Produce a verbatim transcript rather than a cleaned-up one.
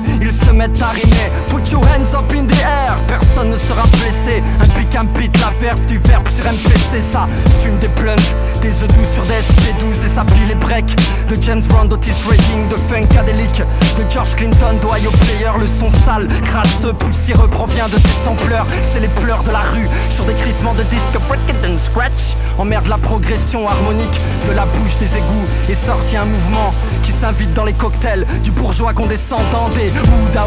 ils se mettent à rimer. Put your hands up in the air, personne ne sera blessé. Un pic, un beat, la verve du verbe sur M P C. Ça fume des blunts, des œufs doux sur des S P douze. Et ça plie les breaks de James Brown, d'Otis Redding, de Funkadelic, de George Clinton, d'Ohio Player. Le son sale, crasseux, poussiéreux provient de ses sampleurs. C'est les pleurs de la rue sur des crissements de disques. Break it and scratch. Emmerde la progression harmonique de la bouche des égouts. Et sorti un mouvement qui s'invite dans les cocktails du bourgeois condescendant des Ouda.